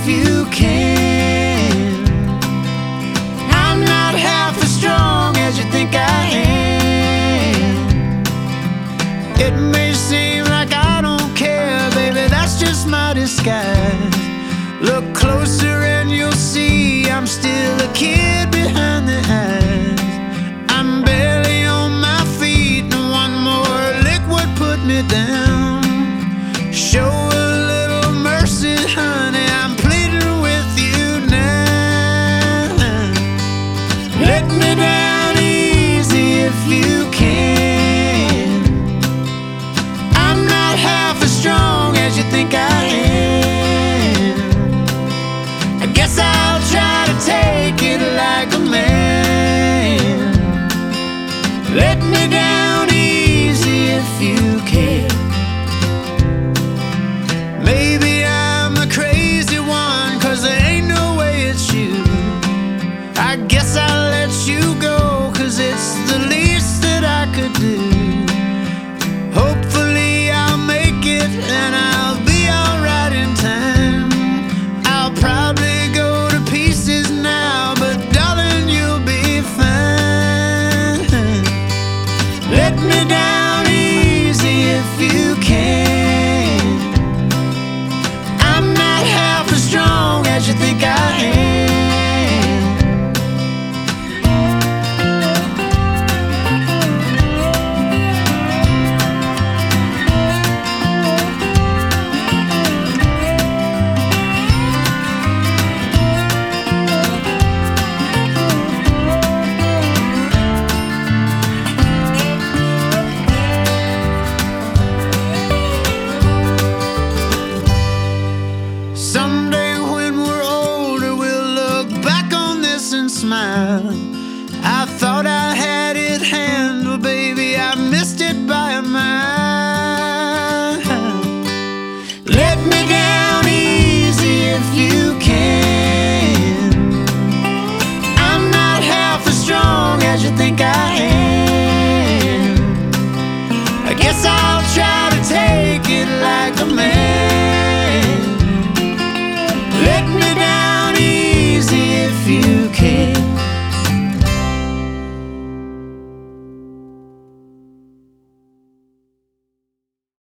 you can. I'm not half as strong as you think I am. It may seem like I don't care, baby, that's just my disguise. Look closer and you'll see I'm still a kid behind the eyes. I'm barely on my feet, and one more lick would put me down. Show a little mercy, honey, I'm pleading with you now. Let me down easy if you can. I'm not half as strong as you think I am. I guess I'll try to take it like a man. Let me down easy if you can. Maybe I'm the crazy one, 'cause there ain't no way it's you. I guess I'll let you go, 'cause it's the least that I could do. Hopefully I'll make it and I'll be alright in time. I'll probably go to pieces now, but darling, you'll be fine. Let me down easy if you can. I'm not half as strong as you think I am. Someday when we're older, we'll look back on this and smile. I thought I had it handled, baby, I missed it by a mile. Let me down